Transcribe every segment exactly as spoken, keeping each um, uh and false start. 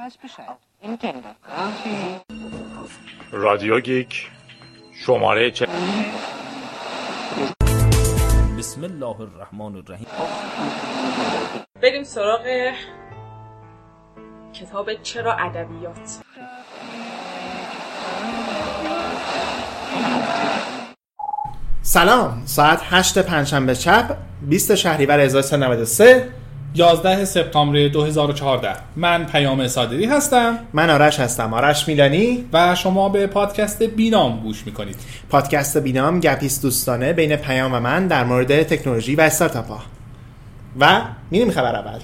رادیو گیک شماره چه بسم الله الرحمن الرحیم. بریم سراغ کتاب چرا ادبیات. سلام، ساعت هشت پنجشنبه شب بیست شهریور هزار و سیصد و نود و سه، یازده سپتامبر دو هزار و چهارده. من پیام صادقی هستم. من آرش هستم، آرش میلانی، و شما به پادکست بینام گوش میکنید. پادکست بینام گپیست دوستانه بین پیام و من در مورد تکنولوژی و استارتاپ ها. و میریم خبر اول.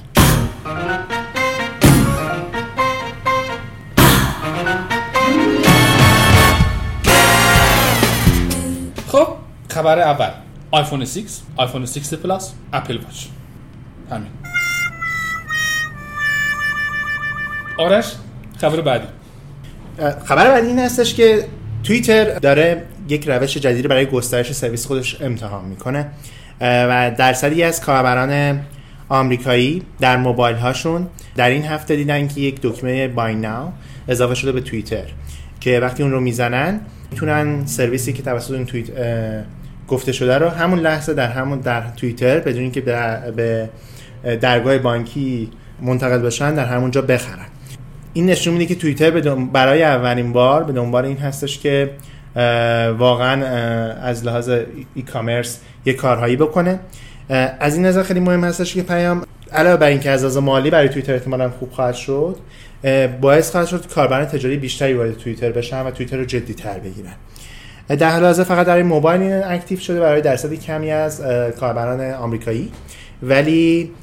خب خبر اول، آیفون شش، آیفون شش پلاس، اپل واچ. همین. آرش خبر بعدی. خبر بعدی این هستش که توییتر داره یک روش جدید برای گسترش سرویس خودش امتحان میکنه و درصدی از کاربران آمریکایی در موبایل هاشون در این هفته دیدن که یک دکمه بای ناو اضافه شده به توییتر که وقتی اون رو میزنن میتونن سرویسی که توسط اون توییت گفته شده رو همون لحظه در همون در توییتر بدون اینکه به درگاه بانکی منتقل بشن در همونجا بخرن. این نشون میده که توییتر برای اولین بار به دنبال این هستش که واقعا از لحاظ ای کامرس یک کارهایی بکنه. از این نظر خیلی مهم هستش که پیام علاوه بر اینکه از لحاظ مالی برای توییتر احتمالاً خوب خواهد شد، باعث خواهد شد کاربران تجاری بیشتری وارد توییتر بشن و توییتر رو جدی‌تر بگیرن. در حال حاضر فقط در موبایل این اکتیو شده برای درصدی کمی از کاربران آمریکایی، ولی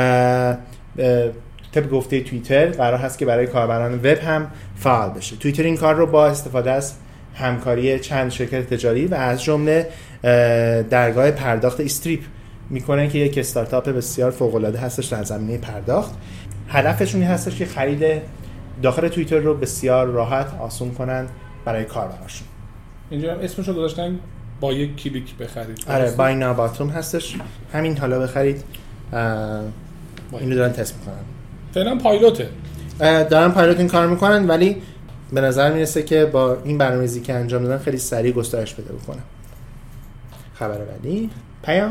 طبق گفته توییتر قرار هست که برای کاربران وب هم فعال بشه. توییتر این کار رو با استفاده از همکاری چند شرکت تجاری و از جمله درگاه پرداخت استریپ میکنه که یک استارتاپ بسیار فوق‌العاده هستش در زمینه پرداخت. هدفشون این هستش که خرید داخل توییتر رو بسیار راحت آسون کنن برای کاربراشون. اینجا هم اسمش رو گذاشتن با یک کلیک بخرید. آره، بای ناو باتوم هستش، همین حالا بخرید. اینو دارن تست میکنن. فعلا پایلوته. دارن پایلوت این کار میکنن، ولی به نظر میرسه که با این برنامه‌ریزی که انجام دادن خیلی سریع گسترش پیدا بکنه. خبر بعدی، پیام.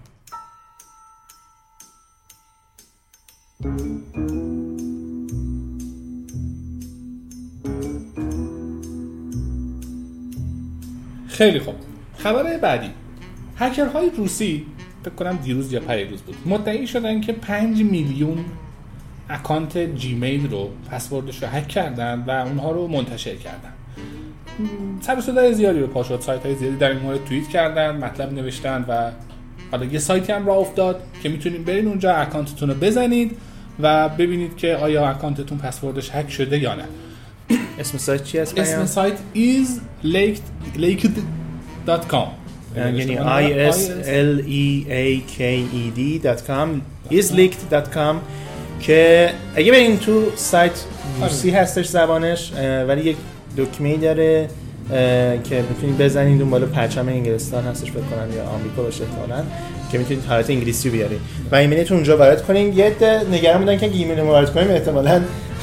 خیلی خوب. خبر بعدی، هکرهای روسی فکر کنم دیروز یا پریروز بود مدعی شدن که پنج میلیون اکانت جیمیل رو پسوردش رو هک کردن و اونها رو منتشر کردن. سر و صدای زیادی به پا شد، سایت‌های زیادی در این مورد توییت کردن، مطلب نوشتن و حالا یه سایتی هم راه افتاد که میتونید برین اونجا اکانتتون رو بزنید و ببینید که آیا اکانتتون پسوردش هک شده یا نه. اسم سایت چی هست؟ اسم سایت is leaked dot com، یعنی I S L E A K E D dot com is leaked dot com که اگه برین تو سایت روسی هستش زبانش، ولی یک دکمه‌ای داره که میتونید بزنید اون بالا پرچم انگلستان هستش فکر کنم یا آمریکا باشه احتمالاً، که میتونید حالت انگلیسی رو بیارید و ایمیلتون اونجا وارد کنین. یه نگران بودن که ایمیل رو وارد کنیم احتمالاً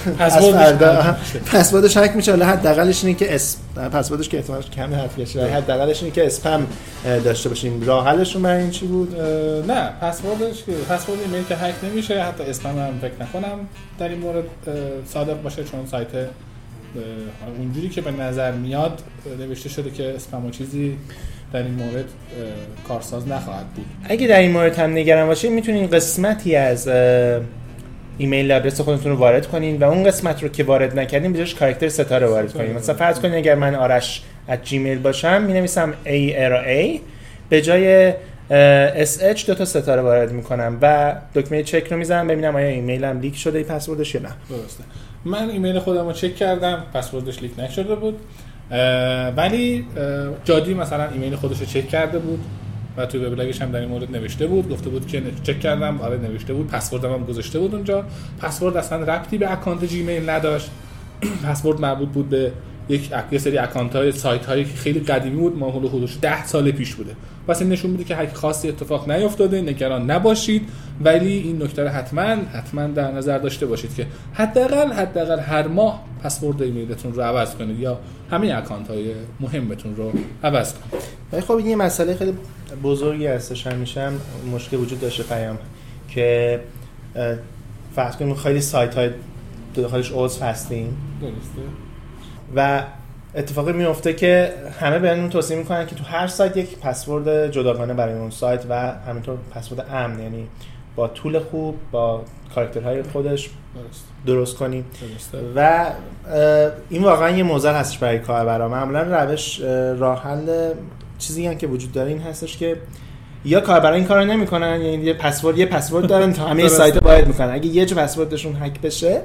پسوردش هک میشه، ولی حداقلش اینه که اس پسوردش که احتمالش کم حذف بشه، حداقلش اینه که اسپم داشته باشین. راه حلشون برای این چی بود؟ نه، پسوردش که پسورد ایمیل که هک نمیشه، حتی اسپم هم فکر نکنم در این مورد صادق باشه، چون سایت اونجوری که به نظر میاد نوشته شده که اسپم و چیزی در این مورد کارساز نخواهد بود. اگه در این مورد هم نگران باشین میتونین قسمتی از ایمیل آدرس خودتون رو وارد کنین و اون قسمت رو که وارد نکردین بجاش کاراکتر ستاره وارد کنین. مثلا فرض کنین اگر من آرش ات جیمیل باشم مینویسم A R A به جای اس اچ دو تا ستاره وارد میکنم و دکمه چک رو میزنم ببینم آیا ایمیلم لیک شده پسوردش یا نه. درسته. من ایمیل خودم رو چک کردم، پسوردش لیک نشده بود، ولی جادی مثلا ایمیل خودش رو چک کرده بود و توی وبلاگش هم در این مورد نوشته بود، گفته بود که چک کردم، آره نوشته بود، پسوردم هم گذاشته بود اونجا. پسورد اصلا ربطی به اکانت جیمیل نداشت. پسورد مربوط بود به یک یه سری اکانت‌های سایت‌هایی که خیلی قدیمی بود، ما حدود ده سال پیش بوده. واسه این نشون میده که هک خاصی اتفاق نیفتاده، نگران نباشید، ولی این نکته رو حتما حتما در نظر داشته باشید که حداقل حداقل هر ماه پسورد ایمیلتون رو عوض کنید یا همه اکانت‌های مهمتون رو عوض کنید. ولی خب این یه مسئله خیلی بزرگی هستش، همیشه هم مشکل وجود داشته پیام که فرض کنیم خیلی سایت‌های داخلش عضو هستیم درسته و اتفاقی میفته که همه بهمون توصیه میکنن که تو هر سایت یک پسورد جداگانه برای اون سایت و همینطور پسورد امن، یعنی با طول خوب با کاراکترهای خودش درست کنیم. درسته. و این واقعا یه موزل هستش برای کاربرا. معمولا روش راه حل چیزی هم که وجود داره این هستش که یا کاربرا این کارو نمیکنن، یعنی یه پسورد یه پسورد دارن تا همه سایت‌ها باید میکنن. اگه یه جا پسوردشون هک بشه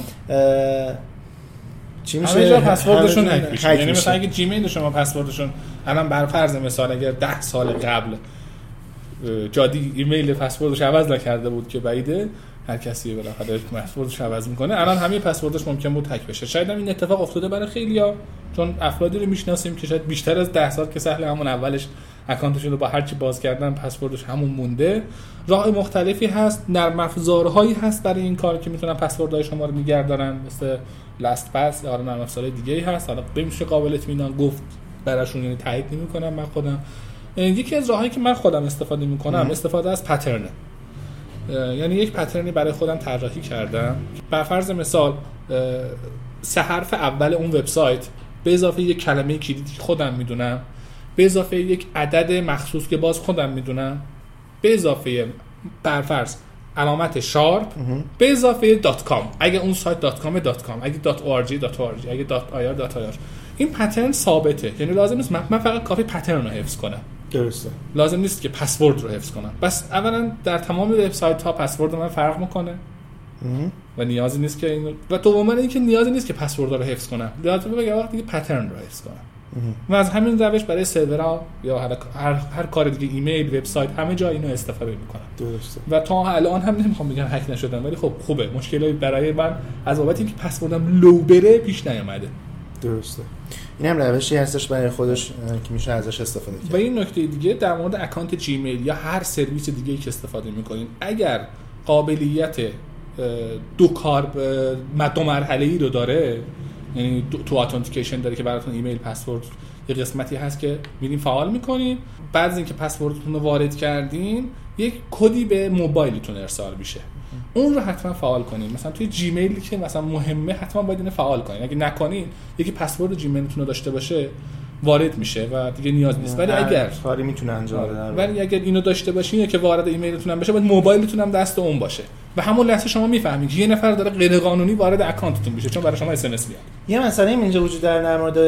چی میشه؟ همه جا پسوردشون هک میشه. هک یعنی میشه. مثلا اگه جیمیل شما پسوردشون الان بر فرض مثال اگر ده سال قبل جادی ایمیل پسوردش عوض نکرده بود که بعیده، هر کسی بالاخره پسوردش عوض میکنه، الان همه پسوردش ممکن بود هک بشه. شاید هم این اتفاق افتاده برای خیلیا، چون افرادی رو میشناسیم که شاید بیشتر از ده سال که سهل همون اولش اکانتشون رو با هر چی باز کردن پسوردش همون مونده. راه مختلفی هست، نرم افزارهایی هست برای این کار که میتونن پسوردهای شما رو نگهدارن، مثل لاست پاس یا نرم افزارهای دیگه‌ای هست. حالا بمیشه قابل اطمینان گفت براشون، یعنی تایید نمی‌کنم من خودم. یکی از راهایی که من خودم استفاده می‌کنم استفاده از پترن، یعنی یک پترنی برای خودم طراحی کردم. بر فرض مثال سه حرف اول اون وبسایت به اضافه یک کلمه کلیدی که خودم میدونم، به اضافه یک عدد مخصوص که باز خودم میدونم، به اضافه بر فرض علامت شارپ، به اضافه دات کام اگه اون سایت دات کام دات کام، اگه دات او آر جی دات او آر جی، اگه دات آی آر دات آی آر. این پترن ثابته، یعنی لازم نیست من فقط کافی پترن رو حفظ کنم. درسته. لازم نیست که پسورد رو حفظ کنم. بس اولا در تمام وبسایت ها پسورد من فرق میکنه و نیازی نیست که اینو، و دوما اینکه نیازی نیست که پسورد رو حفظ کنم، لازمه بگم وقتی که پترن رو حفظ کنم. و از همین روش برای سرورها یا هر هر, هر کار دیگه، ایمیل، وبسایت، همه جا اینو استفاده میکنم. درسته. و تا الان هم نمیخوام بگم هک نشدم، ولی خب خوبه، مشکلی برای من از بابت اینکه پسوردم لو بره پیش نیامده. درسته. این هم روشی هستش برای خودش که میشه ازش استفاده کرد. و این نکته دیگه در مورد اکانت جیمیل یا هر سرویس دیگه‌ای که استفاده میکنین، اگر قابلیت دو کار دو مرحله‌ای رو داره، یعنی تو اتنتیکیشن داره که براتون ایمیل پسورد یه قسمتی هست که میرین فعال میکنین، بعد از اینکه پسوردتون رو وارد کردین یک کدی به موبایلتون ارسال میشه، اون رو حتما فعال کنین. مثلا توی جیمیل که مثلا مهمه حتما باید اینو فعال کنین. اگه نکنین یکی پسورد جیمیلتون رو داشته باشه وارد میشه و دیگه نیاز نیست. ولی اگر کاری میتونه انجام بده، ولی اگر اینو داشته باشین یا که وارد ایمیلتون هم بشه، باید موبایلتون هم دست اون باشه و همون لحظه شما میفهمید که یه نفر داره غیر قانونی وارد اکانتتون میشه، چون برای شما اس ام اس میاد. یه مسئله اینجا وجود داره در مورد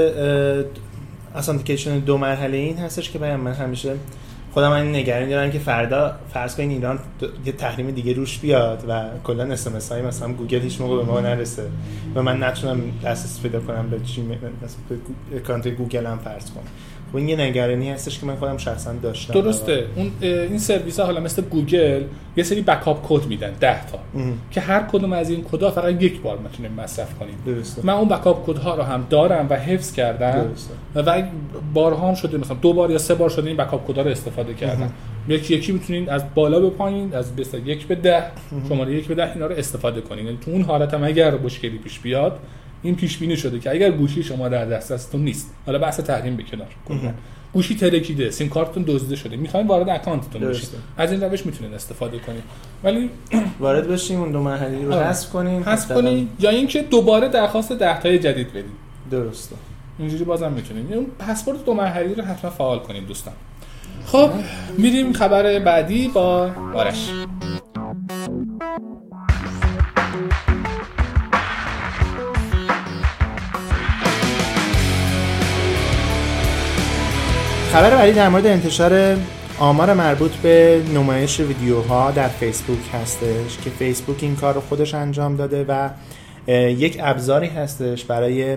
اتنتیکیشن دو مرحله این هستش که من همیشه خودم این نگرانی دارم که فردا فرض کنین ایران یه تحریم دیگه روش بیاد و کلا اس ام اس های مثلا گوگل هیچ موقع به ما نرسه و من نتونم دسترسی پیدا کنم به جیمیل، مثلا به اکانت گوگل هم فرض کنم. و این یه نگرانی هستش که من خودم شخصا داشتم. درسته. اون این سرویس ها حالا مثل گوگل یه سری بکاپ کد میدن ده تا ام. که هر کدوم از این کدها فقط یک بار میتونیم مصرف کنیم. درسته. من اون بکاپ کدها رو هم دارم و حفظ کردم. درسته. و بارها هم شده مثلا دو بار یا سه بار شده این بکاپ کدها رو استفاده کردم. یکی یکی میتونین از بالا به پایین، از مثلا یک به ده، شماره یک به ده اینا رو استفاده کنین. یعنی تو اون حالت هم اگر مشکلی پیش بیاد این پیش بینی شده که اگر گوشی شما در دسترستون نیست، حالا بحث تحریم به کنار، گوشی ترکیده، سیم کارتتون دزدیده شده، میخواین وارد اکانتتون بشید، از این روش میتونین استفاده کنید. ولی وارد بشیم اون دو مرحله رو حذف کنین، حذف کنین یا اینکه دوباره درخواست ده تای جدید بدین. درسته. اینجوری بازم میتونین. اون پسورد دو مرحله رو حتما فعال کنین دوستان. خب میریم خبر بعدی با آرش. خبر بعدی در مورد انتشار آمار مربوط به نمایش ویدیوها در فیسبوک هستش که فیسبوک این کار رو خودش انجام داده و یک ابزاری هستش برای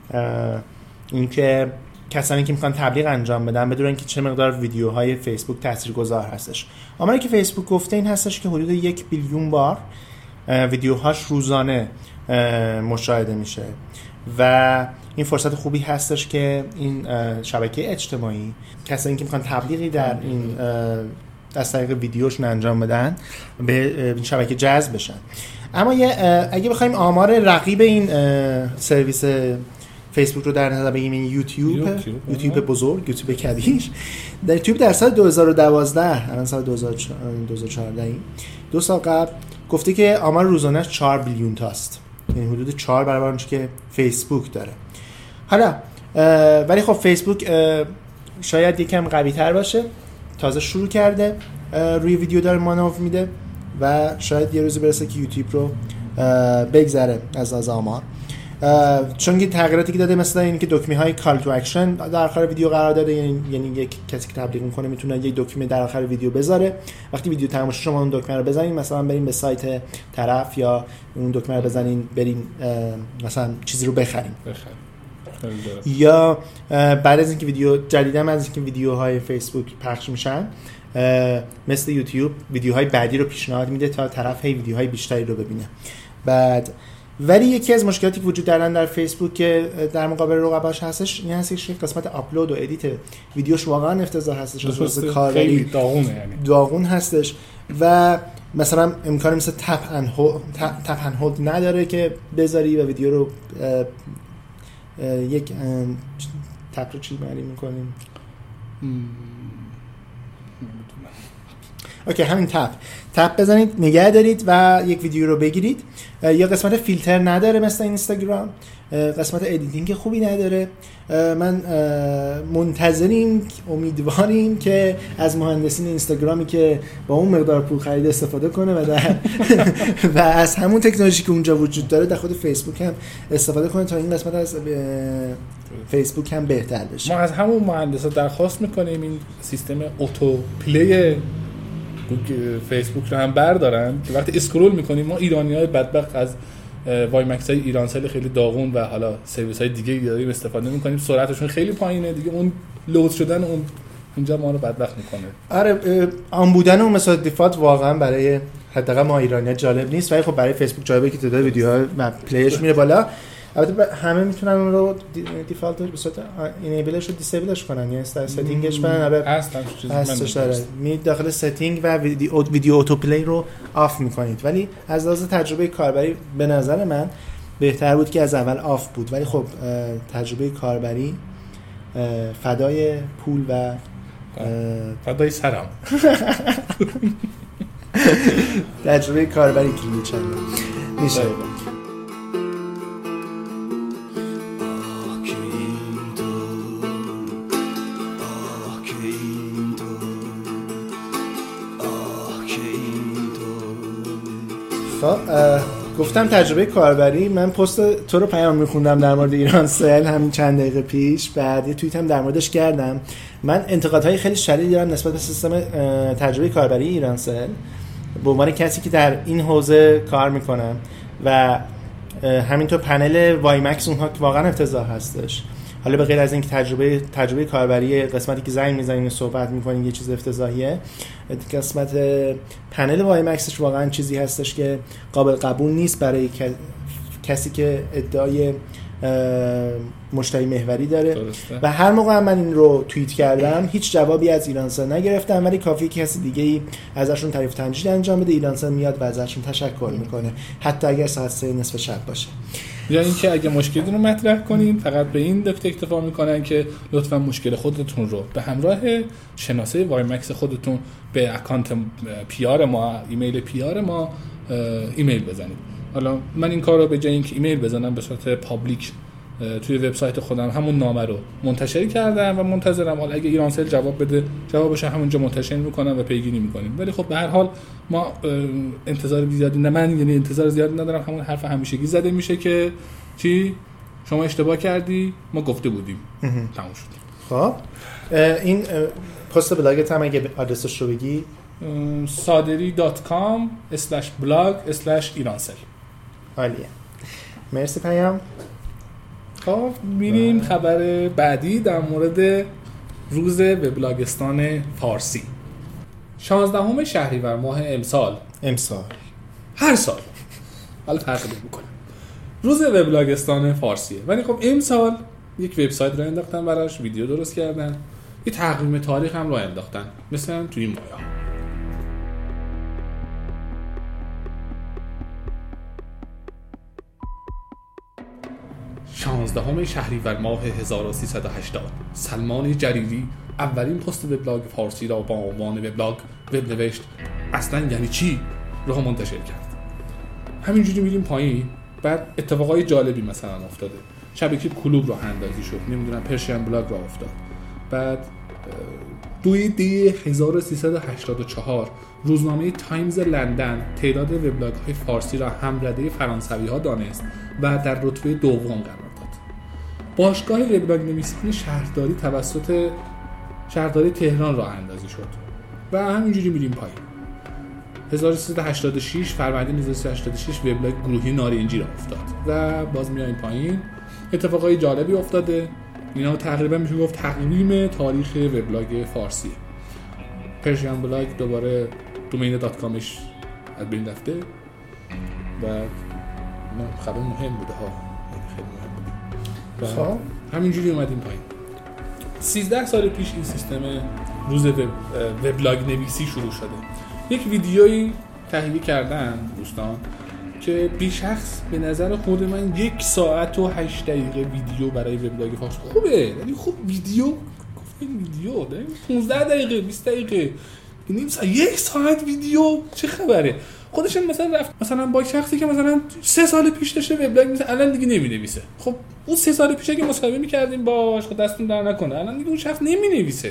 اینکه کسانی که میخوان تبلیغ انجام بدن بدون اینکه چه مقدار ویدیوهای فیسبوک تاثیرگذار هستش. آماری که فیسبوک گفته این هستش که حدود یک بیلیون بار ویدیوهاش روزانه مشاهده میشه و این فرصت خوبی هستش که این شبکه اجتماعی کسایی که میخوان تبلیغی در این از طریق ویدیوشون انجام بدن به این شبکه جذب بشن. اما اگه بخوایم آمار رقیب این سرویس فیسبوک رو در نظر بگیریم، یوتیوب یوتیوب, یوتیوب بزرگ، یوتیوب کبیر، در یوتیوب در سال دو هزار و دوازده، الان سال دو هزار و چهارده، دو سال قبل گفته که آمار روزانه‌اش چهار بیلیون تاست، یعنی حدود چهار برابر اونچه که فیسبوک داره. حالا ولی خب فیسبوک شاید یکم قوی تر باشه، تازه شروع کرده روی ویدیو داره مانور میده و شاید یه روزی برسه که یوتیوب رو بگذره از از آمار، چون که تغییراتی که داده مثلا این که دکمه های کال تو اکشن در آخر ویدیو قرار داده، یعنی یعنی یک کسی که تبلیغ میکنه میتونه یک دکمه در آخر ویدیو بذاره، وقتی ویدیو تموم شد شما اون دکمه رو بزنید، مثلا بریم به سایت طرف یا اون دکمه رو بزنین بریم مثلا چیزی رو بخریم بخریم یا بعد از اینکه ویدیو جدیدا از اینکه ویدیوهای فیسبوک پخش میشن مثل یوتیوب ویدیوهای بعدی رو پیشنهاد میده تا طرف هی ویدیوهای بیشتری رو ببینه. بعد ولی یکی از مشکلاتی که وجود دارن در فیسبوک که در مقابل رقباش هستش این هستش که قسمت آپلود و ادیت ویدیوش واقعا افتضاح هستش، از کاربری داغونه، یعنی داغون هستش و مثلا امکانی مثل تپ ان هولد تپ ان هولد نداره که بذاری و ویدیو رو اه اه یک تپ رو چی معنی میکنیم اوکی همین تپ تپ بزنید نگه دارید و یک ویدیو رو بگیرید. یا قسمت فیلتر نداره مثل اینستاگرام، قسمت ادیتینگ خوبی نداره. من منتظریم امیدواریم که از مهندسین اینستاگرامی که با اون مقدار پول خرید استفاده کنه و در و از همون تکنولوژی که اونجا وجود داره در خود فیسبوک هم استفاده کنه تا این قسمت از فیسبوک هم بهتر بشه. ما از همون مهندسا درخواست میکنیم این سیستم اتو پلی فیسبوک رو هم بردارن که وقتی اسکرول میکنیم ما ایرانی‌های بدبخت از وای مکس های ایرانسل خیلی داغون و حالا سرویس های دیگه داریم استفاده میکنیم، سرعتشون خیلی پایینه دیگه، اون لود شدن اون اونجا ما رو بدبخت میکنه. آره آن بودن اون مثلا دیفالت واقعا برای حداقل ما ایرانی‌ها جالب نیست، ولی خب برای فیسبوک جالبه که تعداد ویدیوها و پلیش میره بالا. البته همه میتونن اون رو دیفالت به صورت اینیبلش رو دیسیبلش کنن، یعنی در ستینگش من آره هستش داره می داخل ستینگ و ویدیو ویدیو اتو پلی رو آف میکنید، ولی از لحاظ تجربه کاربری به نظر من بهتر بود که از اول آف بود، ولی خب تجربه کاربری فدای پول و فدای سرم تجربه کاربری کلی چنده میشه. گفتم تجربه کاربری، من پست تو رو پیام میخوندم در مورد ایرانسل همین چند دقیقه پیش، بعد یه توییت هم در موردش کردم. من انتقادهای خیلی شدیدی دارم نسبت به سیستم تجربه کاربری ایرانسل به عنوان کسی که در این حوزه کار میکنم و همینطور پنل وای مکس اونها واقعا افتضاح هستش. حالا به غیر از اینکه تجربه تجربه کاربری قسمتی که زنگ میزنین و صحبت میکنین یه چیز افتضاحیه، قسمت پنل وای مکسش واقعا چیزی هستش که قابل قبول نیست برای کسی که ادعای مشتری محوری داره. درسته. و هر موقع من این رو توییت کردم هیچ جوابی از ایرانسل نگرفتم، ولی کافیه که کسی دیگه‌ای ازشون تعریف تمجید انجام بده، ایرانسل میاد و ازشون تشکر میکنه حتی اگر ساعت سه نصف شب باشه. یا اینکه اگه مشکلی رو مطرح کنین فقط به این نکته اکتفا میکنن که لطفا مشکل خودتون رو به همراه شناسه وای مکس خودتون به اکانت پی آر ما، ایمیل پی آر ما ایمیل بزنید. حالا من این کار رو به جای اینکه ایمیل بزنم به صورت پابلیک توی وبسایت خودم همون نامه رو منتشر کردم و منتظرم حالا اگه ایرانسل جواب بده جوابش همونجا منتشر میکنم و پیگیری میکنیم. ولی خب به هر حال ما انتظار زیادی نه من یعنی انتظار زیادی ندارم، همون حرف همیشگی زده میشه که چی شما اشتباه کردی ما گفته بودیم تموم شد. خب این پست بلاگت هم اگه آدرسش رو بگی صادری دات کام اسلش بلاگ اسلش ایرانسل. عالیه مرسی پیام. خب میریم خبر بعدی در مورد روز وبلاگستان فارسی. شانزدهم شهریور ماه امسال امسال هر سال حالا فرق نمی‌کنه روز وبلاگستان فارسیه. ولی خب امسال یک وبسایت را انداختن براش، ویدیو درست کردن، یه تقویم تاریخ هم را انداختن، مثلا توی این مایا. شانزدهم شهریور ماه هزار و سیصد و هشتاد سلمان جریری اولین پست وبلاگ فارسی را با عنوان وبلاگ وب نوشت اصلا یعنی چی رو منتشر کرد. همینجوری میریم پایین، بعد اتفاقای جالبی مثلا افتاده. شبکه کلوب راه اندازی شد، نمیدونم پرشین بلاگ راه افتاد. بعد دوی دی هزار و سیصد و هشتاد و چهار روزنامه تایمز لندن تعداد وبلاگ های فارسی را همرده فرانسوی ها دانست و در رتبه دوم قرار داد. باشگاه وبلاگ نویسان شهرداری توسط شهرداری تهران راه اندازی شد و همینجوری میریم پایین. هزار و سیصد و هشتاد و شش فروردین هزار و سیصد و هشتاد و شش وبلاگ گروهی نارنجی راه افتاد و باز میایم پایین. اتفاقای جالبی افتاده. اینا تقریبا میشه گفت تقویم تاریخ وبلاگ فارسی. پرشین بلاگ دوباره دومین دات کامش از بین رفته و خبر مهم بوده ها، خیلی مهم بوده. و همینجوری اومدیم پایین. سیزده سال پیش این سیستم روز وب... وبلاگ نویسی شروع شده. یک ویدیویی تهیه کردن دوستان که بی شخص به نظر خود من یک ساعت و هشت دقیقه ویدیو برای وبلاگ فارسی خوبه. ولی خب ویدیو گفتیم ویدیو داریم پانزده دقیقه بیست دقیقه نیم ساعت یک ساعت ویدیو چه خبره؟ خودش مثلا رفت مثلا با شخصی که مثلا سه سال پیش داشته وبلاگ می‌نویسه الان دیگه نمی‌نویسه. خب اون سه سال پیش که مصاحبه می‌کردیم باهاش خب دستون در نکنه الان دیگه اون شخص نمی‌نویسه.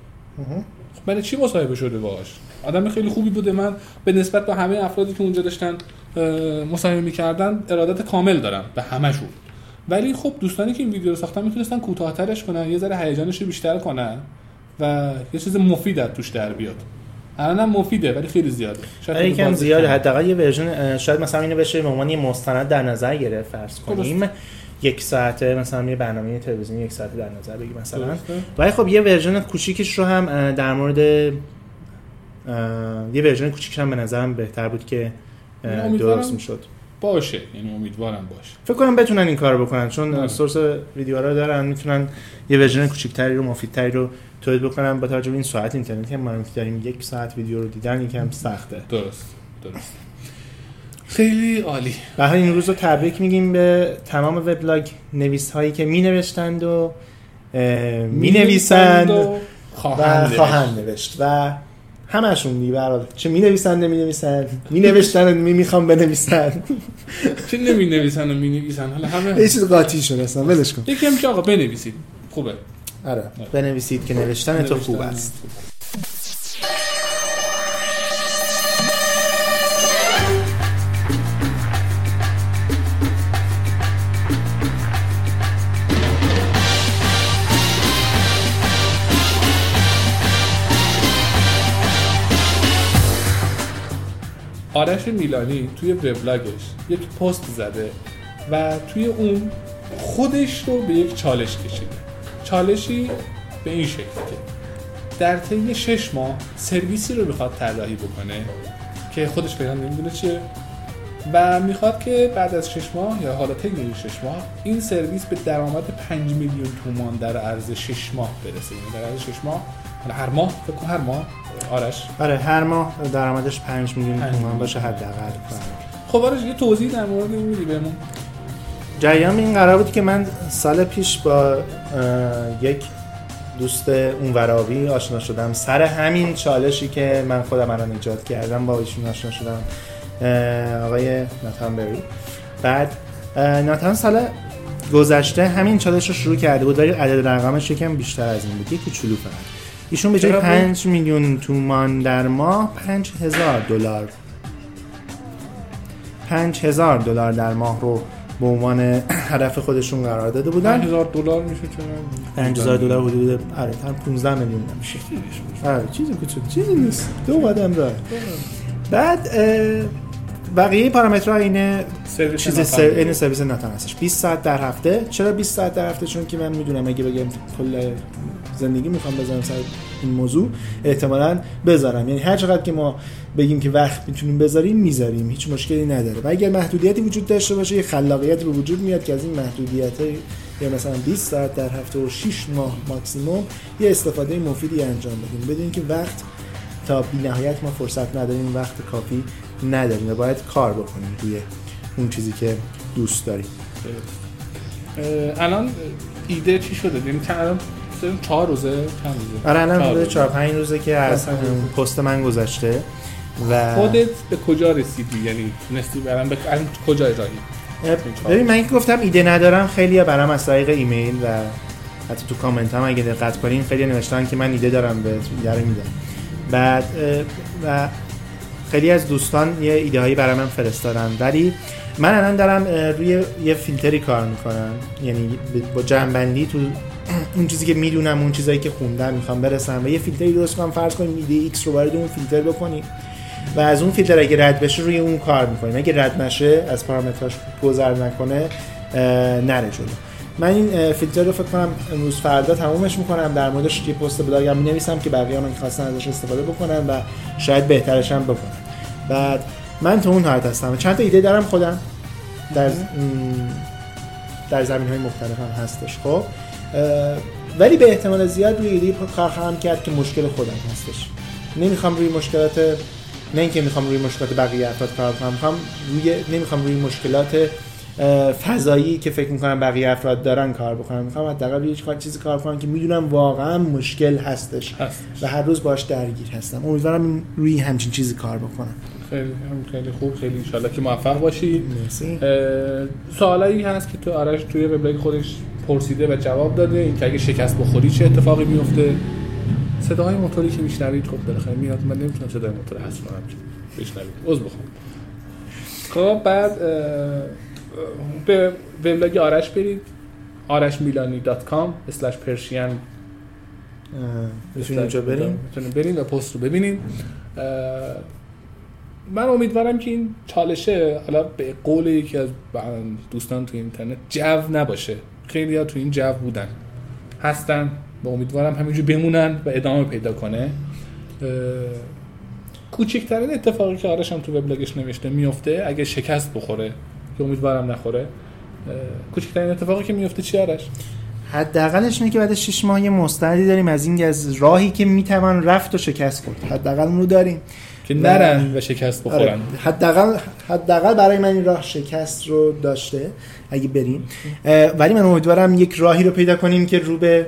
خب برای چی مصاحبه شده باهاش؟ آدم خیلی خوبی بوده. من به نسبت به همه افرادی که اونجا داشتن مصاحبه می‌کردن ارادت کامل دارم به همه‌شون. ولی خب دوستانی که این ویدیو رو ساختن میتونستن کوتاه‌ترش کنن، یه ذره هیجانش رو بیشتر کنن و یه چیز مفید از توش در بیاد. الانم مفیده ولی خیلی زیاده. شاید یکم زیاده. حداقل یه ورژن شاید مثلا اینو بشه به عنوان یه مستند در نظر گرفت فرض کنیم. یک ساعته مثلا یه برنامه تلویزیونی یک ساعته در نظر بگیم مثلا. ولی خب یه ورژن کوچیکش رو هم در مورد یه ورژن کوچیکش هم به نظرم بهتر بود که درست میشد. باشه، یعنی امیدوارم باشه. فکر کنم بتونن این کارو بکنن چون آه. سورس ویدیوها رو دارن، میتونن یه ورژن کوچیک‌تری رو مفیدتری رو تولید بکنن. با توجه به این ساعت اینترنتی هم ما داریم یک ساعت ویدیو رو دیدن یکم سخته. درست درست خیلی عالی. به هر این روز رو تبریک میگیم به تمام وبلاگ نویس‌هایی که می‌نوشتند و می‌نویسند و خواهند نوشت و همشون دیگه برای چه می نویسن نمی نویسن می نوشتن و می میخوام بنویسن چه نمی نویسن و می نویسن حالا همه یه چیز قاطی شده اصلا ولش کن. یکی هم که آقا بنویسید خوبه. آره بنویسید که نوشتن تو خوب است. آرش میلانی توی وبلاگش یک پست زده و توی اون خودش رو به یک چالش کشیده. چالشی به این شکل که در طی شش ماه سرویسی رو میخواد طراحی بکنه که خودش فعلا نمیدونه چیه و میخواد که بعد از شش ماه یا حالا طی این شش ماه این سرویس به درآمد پنج میلیون تومان در عرض شش ماه برسه. یعنی در عرض شش ماه هر ماه فکر کنم هر ماه آرش آره هر ماه درآمدش پنج میلیون تومان باشه حداقل. خب آرش یه توضیح در مورد این میدی بهمون؟ جریان این قرار بود که من سال پیش با یک دوست اونوراوی آشنا شدم سر همین چالشی که من خودم الان ایجاد کردم با ایشون آشنا شدم، آقای ناتان بری. بعد ناتان سال گذشته همین چالش رو شروع کرده بود ولی عدد رقمش یکم بیشتر از این بود، یک کوچولو فقط. ایشون به جای پنج میلیون تومان در ماه پنج هزار دلار پنج هزار دلار در ماه رو به عنوان هدف خودشون قرار داده بودن. پنج هزار دلار میشه چرا؟ پنج هزار دلار حدود آره تا پانزده میلیون نمیشه. آره چیزی کوچولو چیزی نیست. دو قدم داره. بعد بقیه پارامترها اینه چیز سر... این سرویس ناتان هستش. بیست ساعت در هفته. چرا بیست ساعت در هفته؟ چون که من میدونم اگه بگم کل زندگی میخوام بزنم سر این موضوع احتمالاً بذارم. یعنی هر چقدر که ما بگیم که وقت میتونیم بذاریم میذاریم، هیچ مشکلی نداره. و اگر محدودیتی وجود داشته باشه یه خلاقیت به وجود میاد که از این محدودیت‌ها یا مثلا بیست ساعت در هفته و شش ماه ماکسیموم یه استفاده مفیدی انجام بدیم، بدون که وقت تا بی‌نهایت ما فرصت نداریم، وقت کافی نداریم و باید کار بکنیم روی اون چیزی که دوست داریم. الان ایده چی شده؟ یعنی الان چهار روزه چند روزه؟ آره الان حدود چهار پنج روزه که از پست من گذشته. و خودت به کجا رسیدی؟ یعنی نستی برام به الان کجا راهی؟ ببین من که گفتم ایده ندارم، خیلی‌ها برام از طریق ایمیل و حتی تو کامنت هم اگه دقت کنین خیلی نوشتن که من ایده دارم به ایده رو میدم. بعد و خیلی از دوستان یه ایده هایی برای من فرستادن، ولی من الان دارم روی یه فیلتری کار میکنم، یعنی با جمع‌بندی تو اون چیزی که میدونم، اون چیزایی که خوندم میخوام برسم و یه فیلتری درست کنم. فرض کنیم ایده ایکس رو وارد اون فیلتر بکنیم و از اون فیلتر اگه رد بشه روی اون کار میکنیم، اگه رد نشه از پارامتراش گذر نکنه نره جلو. من این فیلتر رو فکر کنم امروز فردا تمومش میکنم، در موردش یه پست بلاگم مینویسم که بقیه اون که خواستن ازش استفاده بکنن و شاید بهترش هم بکنن. بعد من تو اون حالت هستم، چند تا ایده دارم خودم در در زمینهای مختلف هم هستش. خب ولی به احتمال زیاد روی ایده کار خواهم کرد که مشکل خودم هستش. نمیخوام روی مشکلات، نه اینکه میخوام روی مشکلات بقیه افراد کار کنم، میخوام روی نمیخوام روی مشکلات فضایی که فکر میکنم بقیه افراد دارن کار بکنم. میخوام حداقل روی چیزی کار کنم که میدونم واقعا مشکل هستش هست. و هر روز باهاش درگیر هستم. امیدوارم روی همچین چیزی کار بکنم. خیلی خیلی خوب، خیلی ان شاءالله که موفق باشی. مرسی. سوالایی هست که تو آرش توی وبلاگ خودش پرسیده و جواب داده، اینکه اگه شکست بخوری چه اتفاقی میفته. صداهای موتوری که میشنوید خب بالاخره میاد، من نمیتونم صدای موتور حذف کنم که بشنوید، عذر بخوام. خب بعد به وبلاگ آرش برید، آرش میلانی دات کام اسلش پرشین میتونید اونجا بریم میتونید برید و پست رو ببینید. من امیدوارم که این چالشه حالا به قول یکی از دوستان تو اینترنت جو نباشه. خیلی ها تو این جو بودن هستن و امیدوارم همینجور بمونن و ادامه پیدا کنه. کوچکترین اتفاقی که آرش هم تو وبلاگش نوشته میفته اگه شکست بخوره، که امیدوارم نخوره، کوچکترین اتفاقی که میفته چی آرش؟ حداقلش اینه که بعد شش ماه یه مستندی داریم از این از راهی که میتوان رفت و شکست خورد. حداقل اون رو داریم که نرن و شکست بخورن. حداقل حداقل برای من این راه شکست رو داشته اگه بریم، ولی من امیدوارم یک راهی رو پیدا کنیم که رو به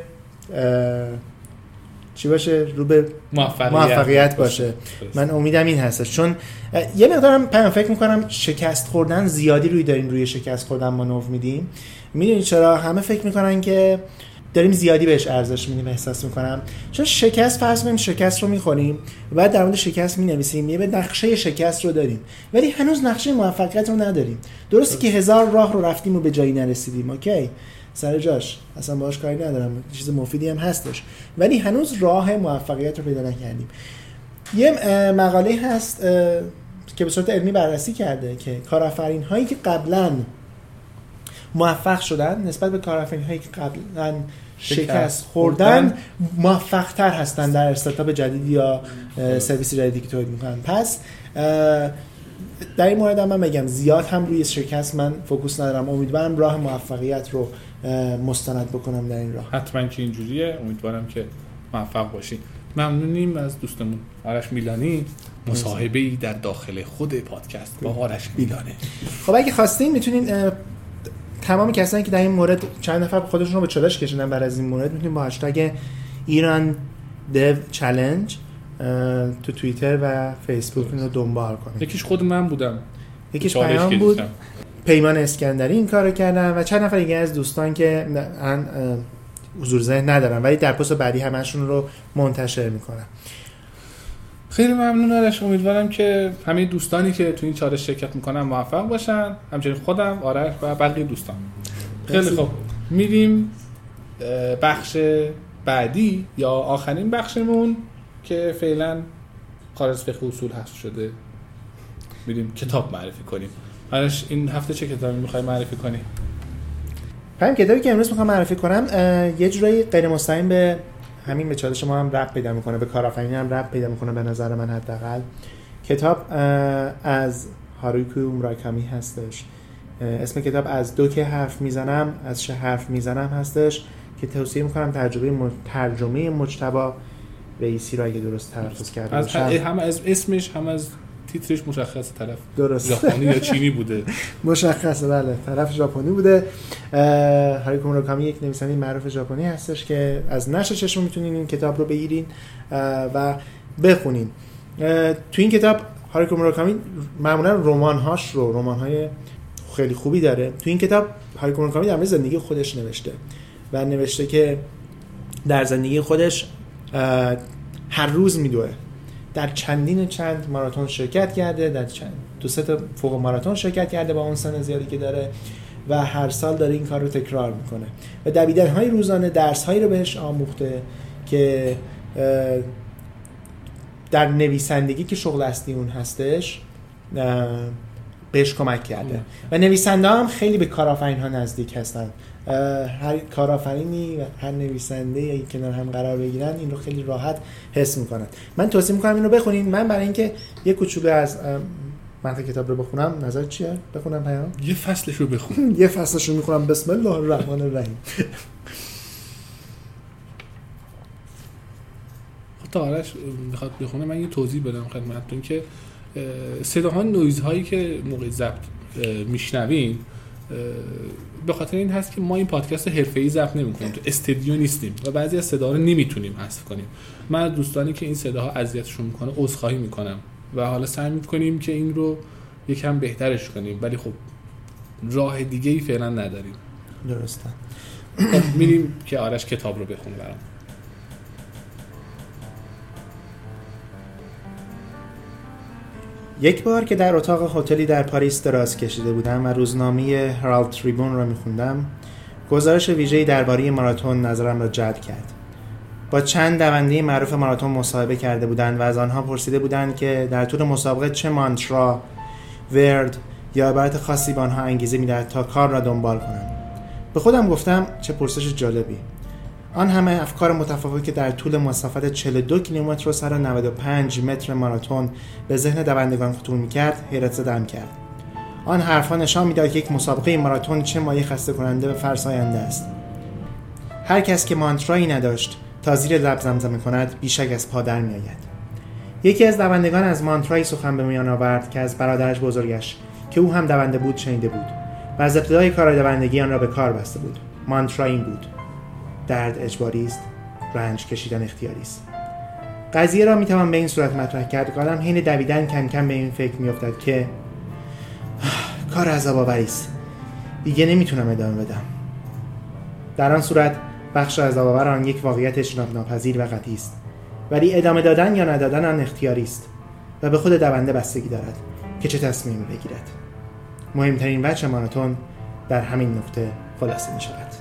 چی باشه، رو به موفقیت, موفقیت باشه. باشه. من امیدم این هستش، چون یه مقدارم پیام فکر میکنم شکست خوردن زیادی روی داریم روی شکست خوردن مانور میدیم. میدونید چرا؟ همه فکر میکنن که داریم زیادی بهش ارزش میدیم، احساس میکنم چون شکست، فرض کنیم شکست رو میخوریم و بعد در مورد شکست مینویسیم، یه به نقشه شکست رو داریم ولی هنوز نقشه موفقیت رو نداریم. درسته که هزار راه رو رفتیم و به جایی نرسیدیم، اوکی سر جاش، اصلا باهاش کاری ندارم، چیز مفیدی هم هستش، ولی هنوز راه موفقیت رو پیدا نکردیم. یه مقاله هست که به صورت علمی بررسی کرده که کارآفرین هایی که قبلا موفق شدن نسبت به کارآفرین هایی که قبلا شکست خوردن موفق تر هستن در استارتاپ جدید یا سرویس جدیدی که تولید میکنن. پس در این مورد هم من بگم زیاد هم روی شکست من فوکوس ندارم، امیدوارم راه موفقیت رو مستند بکنم در این راه. حتما که اینجوریه، امیدوارم که موفق باشین. ممنونیم از دوستمون آرش میلانی. مصاحبه‌ای در داخل خود پادکست با آرش میلانی. خب اگه خواستین میتونین تمام کسانی که در این مورد چند نفر خودشون رو به چالش کشیدن برای از این مورد میتونین با هشتگ ایران دیو چالش تو توییتر و فیسبوک رو دنبال کنید. یکیش خود من بودم، یکیش پیام بود، پیمان اسکندری این کارو کردن و چند نفر دیگه از دوستان که من حضور ذهن ندارم ولی در پست بعدی همشون رو منتشر میکنم. خیلی ممنون آرش. امیدوارم که همه دوستانی که تو این چالش شرکت میکنن موفق باشن، همچنین خودم، آرش و بقیه دوستان. خیلی خوب، میریم بخش بعدی یا آخرین بخشمون که فعلا خارج از فقه اصول حذف شده. میریم کتاب معرفی کنیم. آرش این هفته چه کتابی میخوای معرفی کنی؟ من کتابی که امروز میخوام معرفی کنم یه جورایی غیر مستقیم به همین به چالش ما هم ربط پیدا میکنه، به کارآفرینی هم ربط پیدا میکنه به نظر من حداقل. کتاب از هاروکی موراکامی هستش. اسم کتاب از دو که حرف میزنم از چه حرف میزنم هستش که توصیه میکنم ترجمه م... ترجمه مجتبی رئیسی رو اگه درست تلفظ کرده از باشم. هم از اسمش هم از تیترش مشخص طرف درست ژاپنی یا چینی بوده. مشخصه بله طرف ژاپنی بوده. هاروکی موراکامی یک نویسنده معروف ژاپنی هستش که از نشر چشم میتونین این کتاب رو بگیرین و بخونین. تو این کتاب هاروکی موراکامی معمولا رمان‌هاش رو رمان‌های خیلی خوبی داره. تو این کتاب هاروکی موراکامی در مورد زندگی خودش نوشته و نوشته که در زندگی خودش هر روز میدوه، در چندین چند ماراتون شرکت کرده، در چند دو سه تا فوق ماراتون شرکت کرده با اون سن زیادی که داره و هر سال داره این کار رو تکرار میکنه و دویدن‌های روزانه درس‌هایی رو بهش آموخته که در نویسندگی که شغل اصلی اون هستش بهش کمک کرده و نویسنده هم خیلی به کارآفرین‌ها نزدیک هستن. هر کارآفرینی و هر نویسنده یا کنار هم قرار بگیرن این رو خیلی راحت حس میکنن. من توصیه میکنم این رو بخونین. من برای اینکه یه کوچولو از متن کتاب رو بخونم، نظر چیه؟ بخونم پیام؟ یه فصلش رو بخون. یه فصلش رو میخونم. بسم الله الرحمن الرحیم. تا آرش میخواد بخونه من یه توضیح بدم خدمتتون که صداها نویزهایی که موقع ضبط میشنوین به خاطر این هست که ما این پادکست رو حرفه‌ای ضبط نمی‌کنیم، تو استودیو نیستیم و بعضی از صداها رو نمیتونیم حذف کنیم. من دوستانی که این صداها اذیتشون میکنه عذرخواهی میکنم و حالا سعی میکنیم که این رو یکم بهترش کنیم، ولی خب راه دیگه‌ای فعلا نداریم. درسته. خب میریم که آرش کتاب رو بخونه برام. یک بار که در اتاق هتلی در پاریس دراز کشیده بودم و روزنامه هرالد تریبون را می‌خواندم، گزارش ویژه‌ای درباره ماراتون نظرم را جلب کرد. با چند دونده معروف ماراتون مصاحبه کرده بودند و از آنها پرسیده بودند که در طول مسابقه چه مانترا، ورد یا عبارت خاصی به آنها انگیزه می‌دهد تا کار را دنبال کنند. به خودم گفتم چه پرسش جالبی. آن همه افکار متفاوتی که در طول مسافت چهل و دو کیلومتر و صد و نود و پنج متر ماراتون به ذهن دوندگان خطور می‌کرد حیرت زدم کرد. آن حرف‌ها نشان می‌داد که یک مسابقه ماراتون چه مایه خسته کننده و فرساینده است. هر کس که مانترایی نداشت تا زیر لب زمزمه کند بیشک از پا در می‌آید. یکی از دوندگان از مانترایی سخن به میان آورد که از برادرش بزرگش که او هم دونده بود شنیده بود و از ابتدای کار دوندگی آن را به کار بسته بود. مانترا این بود: درد اجباری است، رنج کشیدن اختیاری است. قضیه را میتوان به این صورت مطرح کرد که آدم حین دویدن کم کم به این فکر میافتد که کار عذاب آوری است، دیگه نمیتونم ادامه بدم. در آن صورت بخش عذاب آور آن یک واقعیت اجتناب ناپذیر و قطعی است، ولی ادامه دادن یا ندادن آن اختیاری است و به خود دونده بستگی دارد که چه تصمیمی بگیرد. مهمترین بچه ماراتون در همین نقطه خلاصه می شود.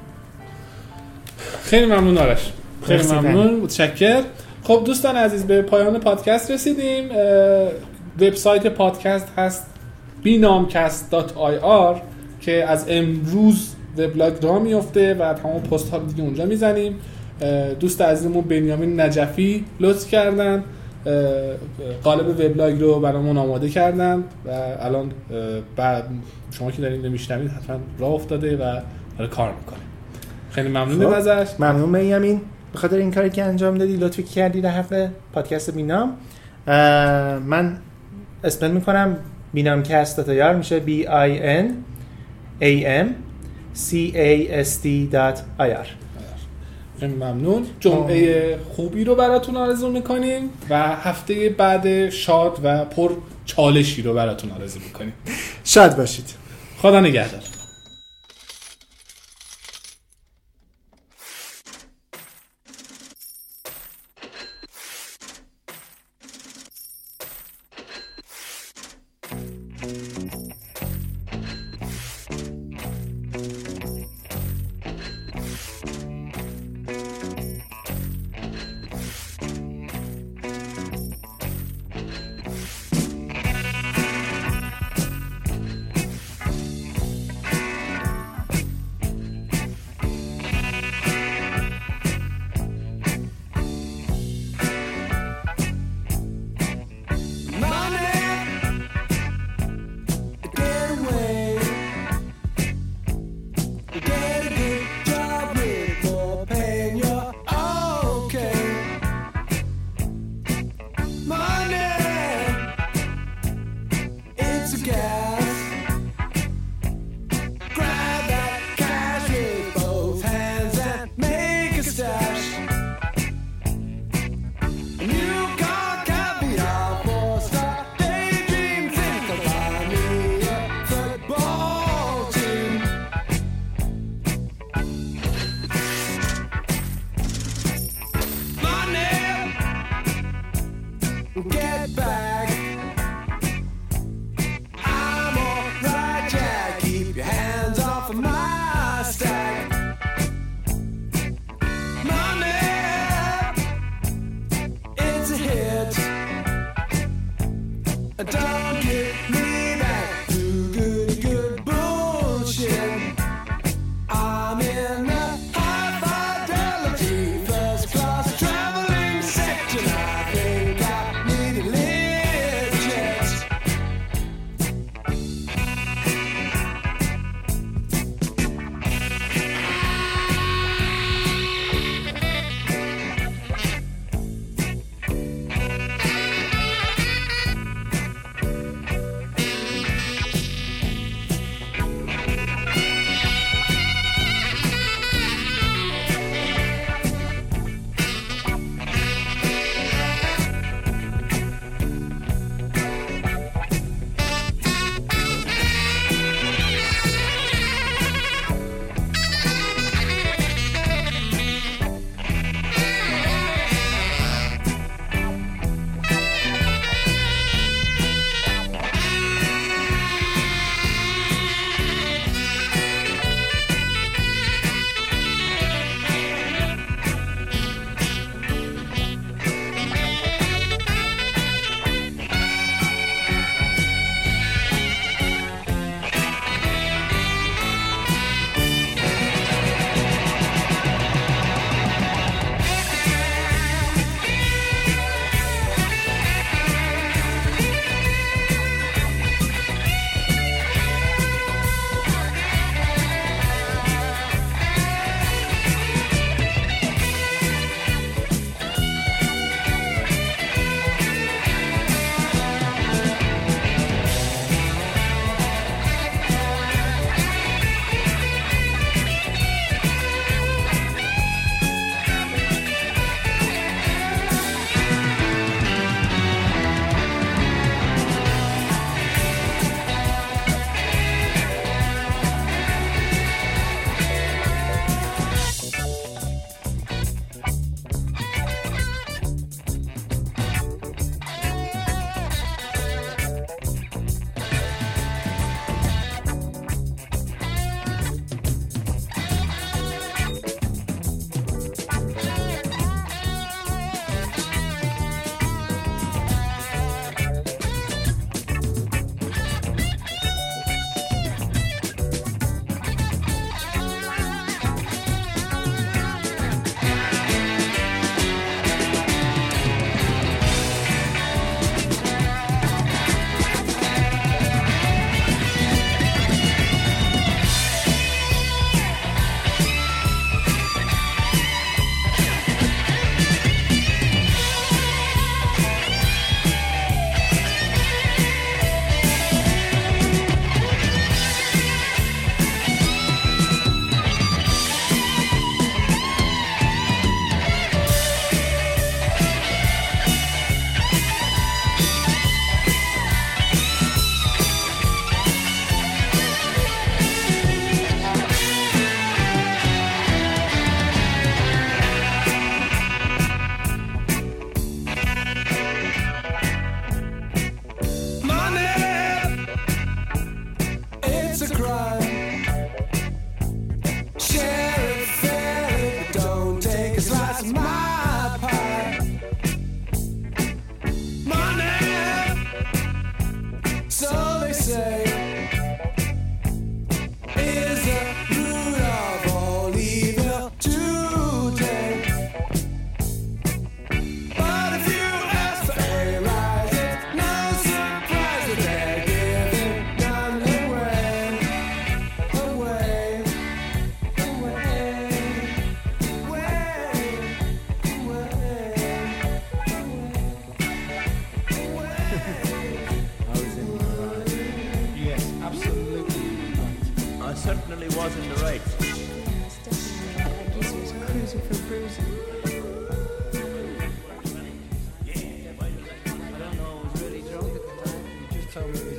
خیلی ممنون آرش، خیلی ممنون، متشکرم. خب دوستان عزیز به پایان پادکست رسیدیم. وبسایت پادکست هست بی نامکست دات آی آر که از امروز وبلاگ راه میفته و تمام پست ها دیگه اونجا میزنیم. دوست عزیزمون بنیامین نجفی لطف کردن قالب وبلاگ رو برامون آماده کردن و الان بعد شما که دارین میشنوید حتما راه افتاده و داره کار میکنه. خیلی ممنونم ازش. ممنون بنیامین به خاطر این کاری که انجام دادی، لطفی کردی در حق پادکست بینام. من اسپل میکنم بینامکست دات آی آر، میشه بی آی ان ای ام سی ای اس تی دات آی آر. خیلی ممنون. جمعه خوبی رو براتون آرزو میکنیم و هفته بعد شاد و پر چالشی رو براتون آرزو میکنیم. شاد باشید. خدا نگهدار.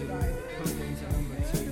put it into number two.